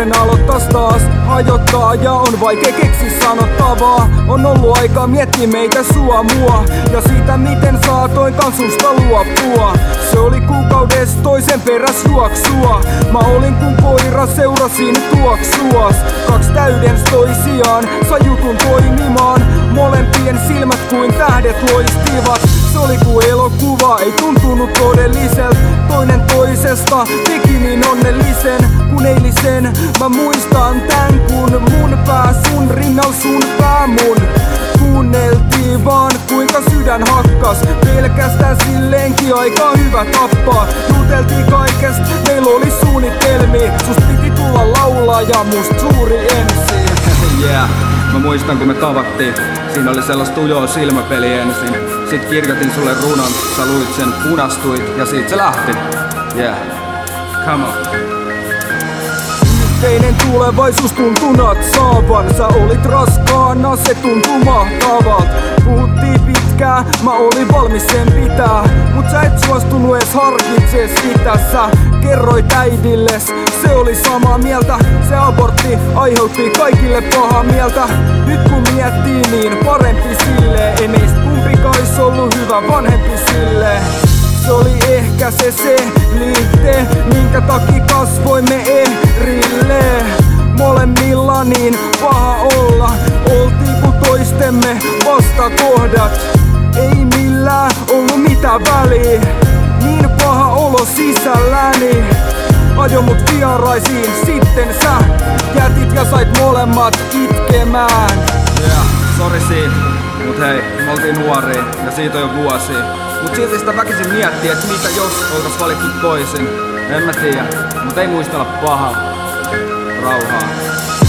muuten aloittais taas hajottaa ja on vaikea keksi sanottavaa. On ollut aikaa miettiä meitä sua mua ja siitä miten saatoinkaan susta luopua. Se oli kuukaudessa toisen peräs juoksua. Mä olin kun koira, seurasin tuoksuas. Kaksi täydens toisiaan, sai jutun toimimaan. Molempien silmät kuin tähdet loistivat. Se oli kuin elokuva, ei tuntunut todelliselta. Toinen toisesta teki niin onnellisen kun eilisen. Mä muistan tän kun mun pää sun rinnal sun pää mun. Kuunneltiin vaan kuinka sydän hakkas. Pelkästään silleenkin aika hyvä tappaa. Juteltiin kaikesta, meillä oli suunnitelmia. Sus piti tulla laulaja, must suuri MC. Yeah. Mä muistan kun me tavattiin, siinä oli sellaista ujoa silmäpeli ensin. Sit kirjoitin sulle runon, sä luit sen, punastuit ja siitä se lähti. Yeah, come on. Yhteinen tulevaisuus tuntui natsaavan. Sä olit raskaana, se tuntui mahtavalta. Puhuttiin pitkään, mä olin valmis sen pitää. Mut sä et suostunut ees harkitsee sitä. Sä kerroit äidilles, se oli samaa mieltä. Se abortti aiheutti kaikille pahaa mieltä. Nyt kun miettii niin parempi silleen. Ei meistä kumpikaan ois ollut hyvä vanhempi silleen. Se oli ehkä se liite, minkä takia kasvoimme erilleen. Molemmilla niin paha olla, oltiin ku toistemme vastakohdat. Ei millään ollut mitään väliä, niin paha olo sisälläni. Ajo mut vieraisiin, sitten sä jätit ja sait molemmat itkemään. Yeah, sori siitä, mut hei, me oltiin nuoria ja siitä on jo vuosia. Mut silti sitä väkisin miettii, et mitä jos oltais valittu toisin. En mä tiedä, mut ei muistella pahaa. Rauhaa.